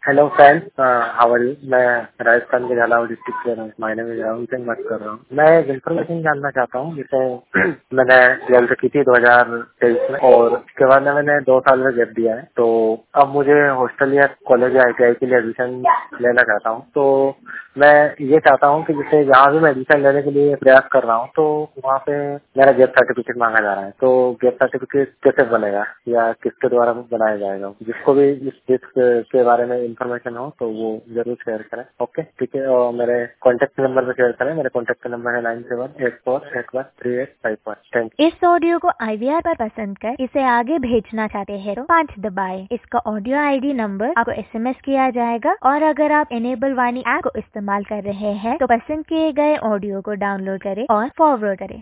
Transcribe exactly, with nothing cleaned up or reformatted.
Hello friends, how are you. मैं राजस्थान के Jhalawar district से my name is Rahul Singh बात कर रहा हूँ। मैं एक इन्फॉर्मेशन जानना चाहता हूँ। जैसे मैंने ट्वेल्थ की थी दो हज़ार तेईस में, और उसके बाद में मैंने दो साल में गैप दिया है। तो अब मुझे हॉस्टल या कॉलेज या आईटीआई के लिए एडमिशन लेना चाहता हूँ। तो मैं ये चाहता हूँ कि जैसे जहाँ भी मैं एडमिशन लेने के लिए प्रयास कर रहा हूँ, तो वहाँ पे मेरा गैप सर्टिफिकेट मांगा जा रहा है। तो गैप सर्टिफिकेट कैसे बनेगा या किसके द्वारा बनाया जाएगा? जिसको भी इस चीज के बारे में इंफॉर्मेशन हो तो वो जरूर शेयर करें। ओके, ठीक है। और मेरे कॉन्टेक्ट नंबर पे शेयर करें। मेरे कॉन्टेक्ट नंबर है nine seven eight four eight one three eight five one. Thank you. इस ऑडियो को आईवीआर पर पसंद कर इसे आगे भेजना चाहते हैं तो पाँच दबाएं। इसका ऑडियो आईडी नंबर आपको एसएमएस किया जाएगा। और अगर आप एनेबल वाणी ऐप को इस्तेमाल कर रहे हैं तो पसंद किए गए ऑडियो को डाउनलोड करें और फॉरवर्ड करें।